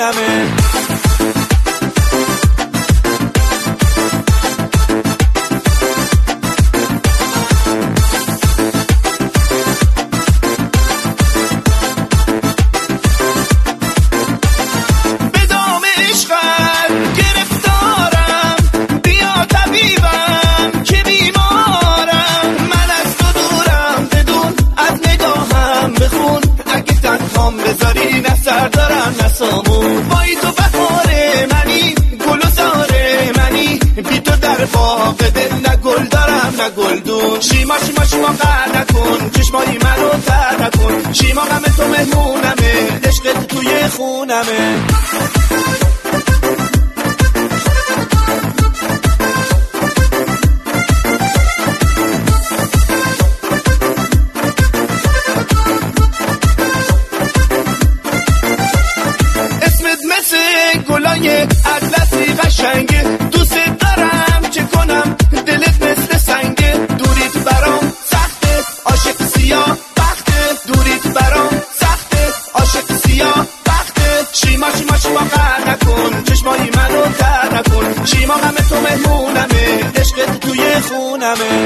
خونمه. بذاری نه سر دارم نه سامون، وای تو بهاره منی گل و زاره منی، بی تو در باغ دل نه گل دارم نه گلدون. شیما شیما شیما قهر نکن، چشمایی منو تر نکن، شیما غم تو مهمونمه، عشقت توی خونمه. گلای اطلسی قشنگه، دوست دارم چه کنم دلت مثل سنگه، دوریت برام سخته عاشق سیاه بخته، دوریت برام سخته عاشق سیاه بخته. شیما شیما شیما قهر نکن، چشمایی منو تر نکن، شیما غم تو مهمونمه، عشقت توی خونمه.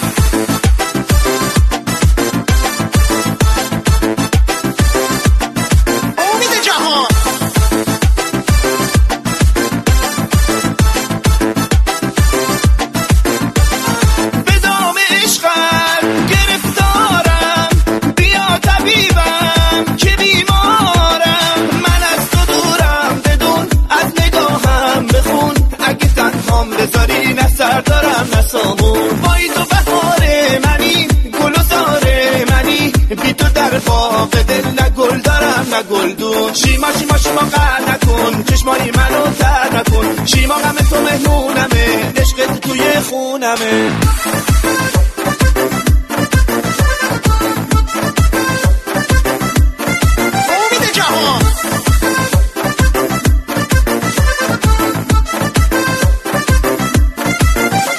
بذاری نه سر دارم نه سامون، وای تو بهاره منی گل و زاره منی، بی تو در باغ دل نه گل دارم نه گلدون. شیما شیما شیما قهر نکن، چشمایی منو تر نکن، شیما غم تو مهمونمه، عشقت توی خونمه.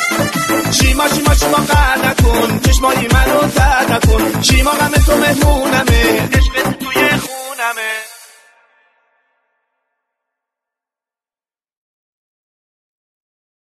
شیما شیما شیما قهر نکن، چشمایی منو تر نکن، شیما غم تو مهمون